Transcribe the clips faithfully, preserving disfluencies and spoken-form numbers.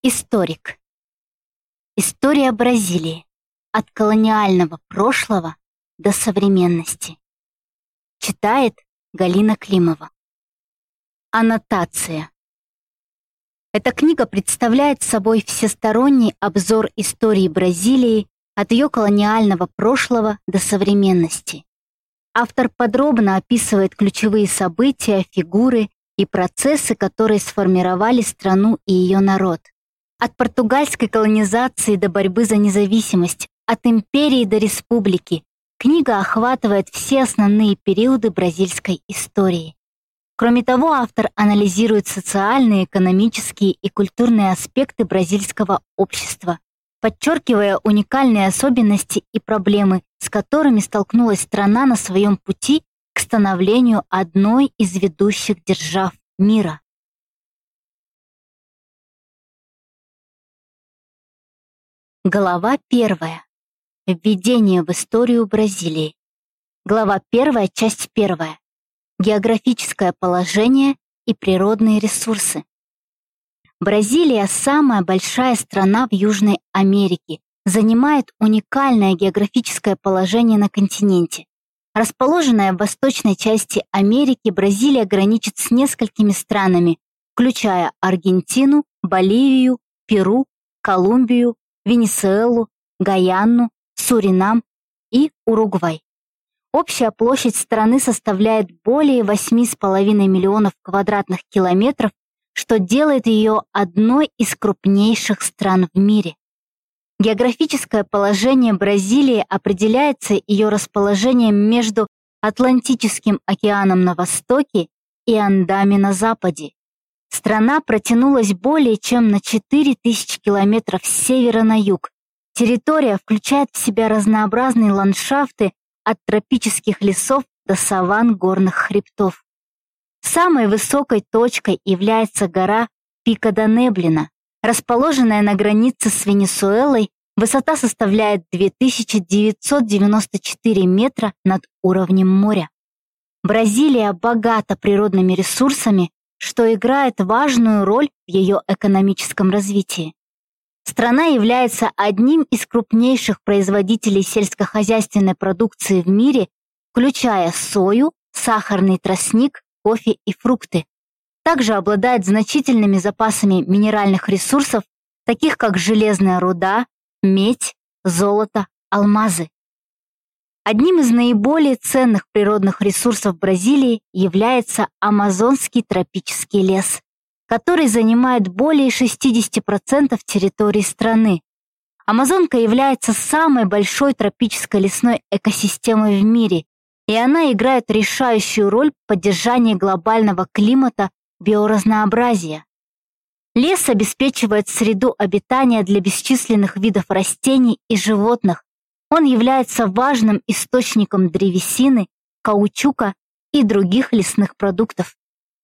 Историк. История Бразилии. От колониального прошлого до современности. Читает Галина Климова. Аннотация. Эта книга представляет собой всесторонний обзор истории Бразилии от ее колониального прошлого до современности. Автор подробно описывает ключевые события, фигуры и процессы, которые сформировали страну и ее народ. От португальской колонизации до борьбы за независимость, от империи до республики, книга охватывает все основные периоды бразильской истории. Кроме того, автор анализирует социальные, экономические и культурные аспекты бразильского общества, подчеркивая уникальные особенности и проблемы, с которыми столкнулась страна на своем пути к становлению одной из ведущих держав мира. Глава первая. Введение в историю Бразилии. Глава первая, часть первая. Географическое положение и природные ресурсы. Бразилия – самая большая страна в Южной Америке, занимает уникальное географическое положение на континенте. Расположенная в восточной части Америки, Бразилия граничит с несколькими странами, включая Аргентину, Боливию, Перу, Колумбию, Венесуэлу, Гайану, Суринам и Уругвай. Общая площадь страны составляет более восьми с половиной миллионов квадратных километров, что делает ее одной из крупнейших стран в мире. Географическое положение Бразилии определяется ее расположением между Атлантическим океаном на востоке и Андами на западе. Страна протянулась более чем на четыре тысячи километров с севера на юг. Территория включает в себя разнообразные ландшафты от тропических лесов до саванн горных хребтов. Самой высокой точкой является гора Пико-да-Неблина. Расположенная на границе с Венесуэлой, высота составляет две тысячи девятьсот девяносто четыре метра над уровнем моря. Бразилия богата природными ресурсами, что играет важную роль в ее экономическом развитии. Страна является одним из крупнейших производителей сельскохозяйственной продукции в мире, включая сою, сахарный тростник, кофе и фрукты. Также обладает значительными запасами минеральных ресурсов, таких как железная руда, медь, золото, алмазы. Одним из наиболее ценных природных ресурсов Бразилии является амазонский тропический лес, который занимает более шестьдесят процентов территории страны. Амазонка является самой большой тропической лесной экосистемой в мире, и она играет решающую роль в поддержании глобального климата биоразнообразия. Лес обеспечивает среду обитания для бесчисленных видов растений и животных. Он является важным источником древесины, каучука и других лесных продуктов.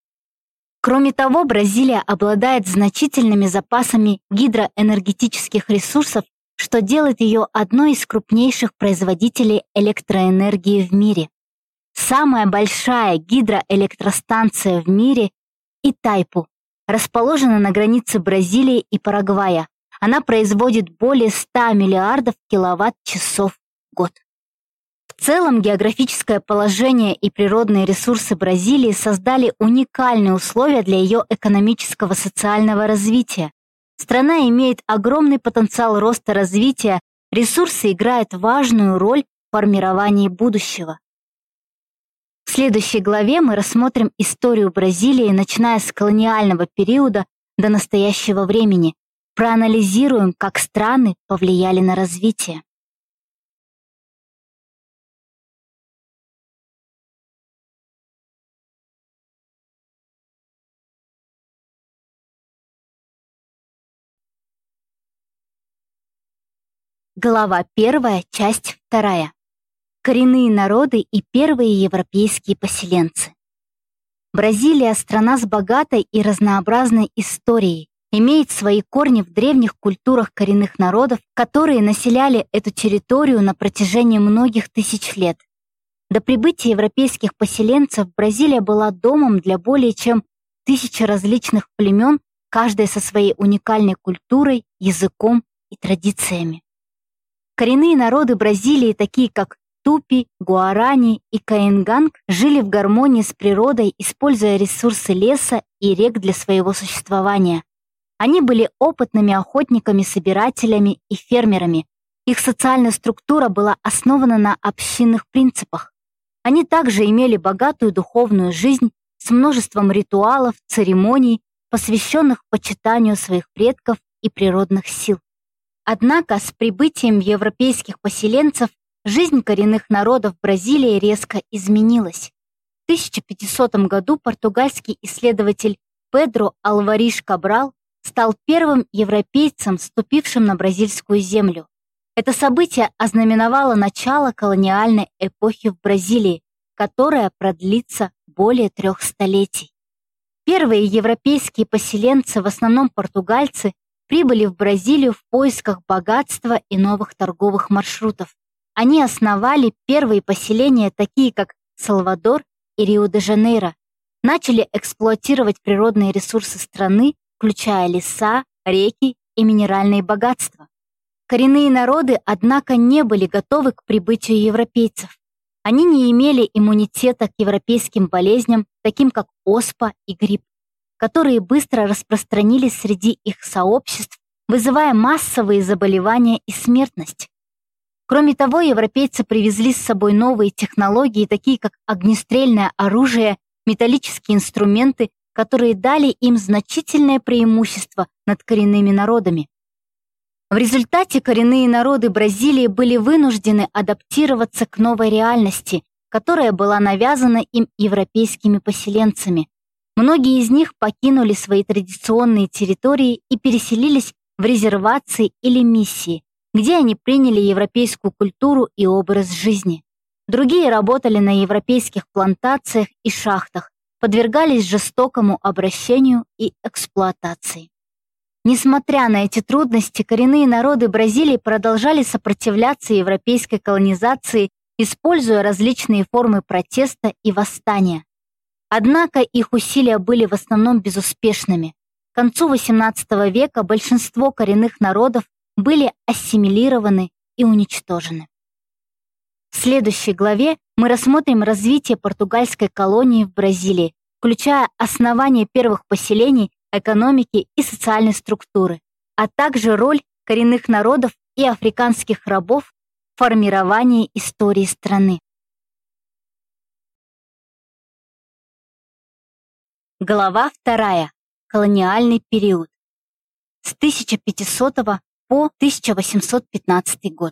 Кроме того, Бразилия обладает значительными запасами гидроэнергетических ресурсов, что делает ее одной из крупнейших производителей электроэнергии в мире. Самая большая гидроэлектростанция в мире – Итайпу, расположена на границе Бразилии и Парагвая. Она производит более ста миллиардов киловатт-часов в год. В целом, географическое положение и природные ресурсы Бразилии создали уникальные условия для ее экономического и социального развития. Страна имеет огромный потенциал роста развития, ресурсы играют важную роль в формировании будущего. В следующей главе мы рассмотрим историю Бразилии, начиная с колониального периода до настоящего времени. Проанализируем, как страны повлияли на развитие. Глава первая, часть вторая. Коренные народы и первые европейские поселенцы. Бразилия – страна с богатой и разнообразной историей, имеет свои корни в древних культурах коренных народов, которые населяли эту территорию на протяжении многих тысяч лет. До прибытия европейских поселенцев Бразилия была домом для более чем тысячи различных племен, каждая со своей уникальной культурой, языком и традициями. Коренные народы Бразилии, такие как Тупи, Гуарани и Каенганг, жили в гармонии с природой, используя ресурсы леса и рек для своего существования. Они были опытными охотниками-собирателями и фермерами. Их социальная структура была основана на общинных принципах. Они также имели богатую духовную жизнь с множеством ритуалов, церемоний, посвященных почитанию своих предков и природных сил. Однако с прибытием европейских поселенцев жизнь коренных народов Бразилии резко изменилась. В тысяча пятисотом году португальский исследователь Педро Алвариш Кабрал стал первым европейцем, ступившим на бразильскую землю. Это событие ознаменовало начало колониальной эпохи в Бразилии, которая продлится более трех столетий. Первые европейские поселенцы, в основном португальцы, прибыли в Бразилию в поисках богатства и новых торговых маршрутов. Они основали первые поселения, такие как Салвадор и Рио-де-Жанейро, начали эксплуатировать природные ресурсы страны, включая леса, реки и минеральные богатства. Коренные народы, однако, не были готовы к прибытию европейцев. Они не имели иммунитета к европейским болезням, таким как оспа и грипп, которые быстро распространились среди их сообществ, вызывая массовые заболевания и смертность. Кроме того, европейцы привезли с собой новые технологии, такие как огнестрельное оружие, металлические инструменты, которые дали им значительное преимущество над коренными народами. В результате коренные народы Бразилии были вынуждены адаптироваться к новой реальности, которая была навязана им европейскими поселенцами. Многие из них покинули свои традиционные территории и переселились в резервации или миссии, где они приняли европейскую культуру и образ жизни. Другие работали на европейских плантациях и шахтах, подвергались жестокому обращению и эксплуатации. Несмотря на эти трудности, коренные народы Бразилии продолжали сопротивляться европейской колонизации, используя различные формы протеста и восстания. Однако их усилия были в основном безуспешными. К концу восемнадцатого века большинство коренных народов были ассимилированы и уничтожены. В следующей главе мы рассмотрим развитие португальской колонии в Бразилии, включая основание первых поселений, экономики и социальной структуры, а также роль коренных народов и африканских рабов в формировании истории страны. Глава вторая. Колониальный период. С тысяча пятисотого по тысяча восемьсот пятнадцатый год.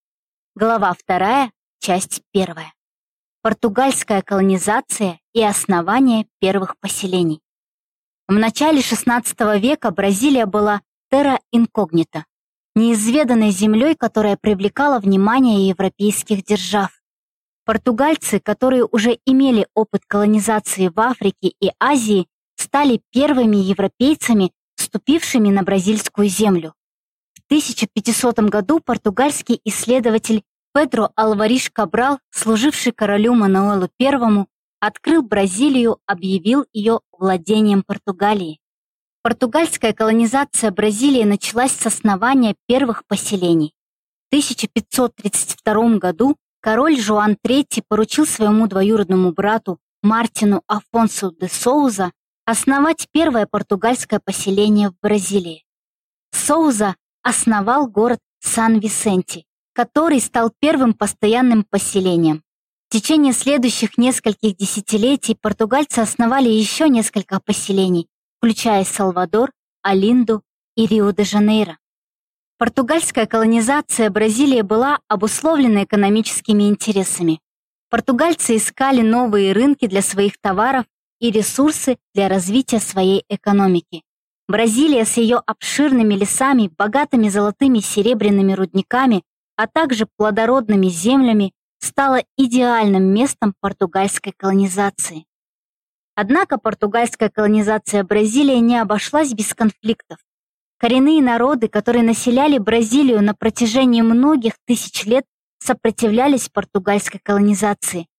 Глава вторая. Часть первая. Португальская колонизация и основание первых поселений. В начале шестнадцатого века Бразилия была терра инкогнита, неизведанной землей, которая привлекала внимание европейских держав. Португальцы, которые уже имели опыт колонизации в Африке и Азии, стали первыми европейцами, вступившими на бразильскую землю. В тысяча пятисотом году португальский исследователь Педро Алвариш Кабрал, служивший королю Мануэлу Первому, открыл Бразилию, объявил ее владением Португалии. Португальская колонизация Бразилии началась с основания первых поселений. В тысяча пятьсот тридцать втором году король Жоан Третий поручил своему двоюродному брату Мартину Афонсу де Соуза основать первое португальское поселение в Бразилии. Соуза основал город Сан-Висенти, который стал первым постоянным поселением. В течение следующих нескольких десятилетий португальцы основали еще несколько поселений, включая Салвадор, Олинду и Рио-де-Жанейро. Португальская колонизация Бразилии была обусловлена экономическими интересами. Португальцы искали новые рынки для своих товаров и ресурсы для развития своей экономики. Бразилия с ее обширными лесами, богатыми золотыми и серебряными рудниками, а также плодородными землями, стала идеальным местом португальской колонизации. Однако португальская колонизация Бразилии не обошлась без конфликтов. Коренные народы, которые населяли Бразилию на протяжении многих тысяч лет, сопротивлялись португальской колонизации.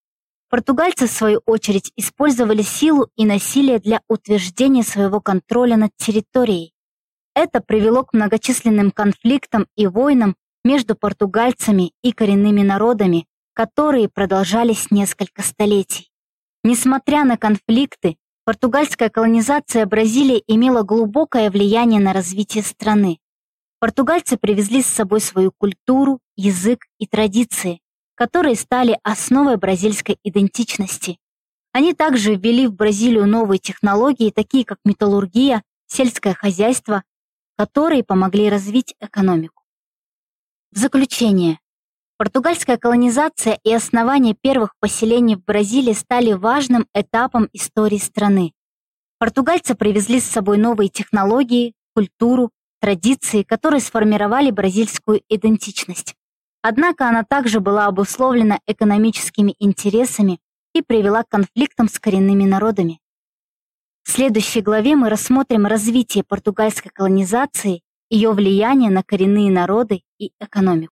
Португальцы, в свою очередь, использовали силу и насилие для утверждения своего контроля над территорией. Это привело к многочисленным конфликтам и войнам между португальцами и коренными народами, которые продолжались несколько столетий. Несмотря на конфликты, португальская колонизация Бразилии имела глубокое влияние на развитие страны. Португальцы привезли с собой свою культуру, язык и традиции, которые стали основой бразильской идентичности. Они также ввели в Бразилию новые технологии, такие как металлургия, сельское хозяйство, которые помогли развить экономику. В заключение. Португальская колонизация и основание первых поселений в Бразилии стали важным этапом истории страны. Португальцы привезли с собой новые технологии, культуру, традиции, которые сформировали бразильскую идентичность. Однако она также была обусловлена экономическими интересами и привела к конфликтам с коренными народами. В следующей главе мы рассмотрим развитие португальской колонизации, ее влияние на коренные народы и экономику.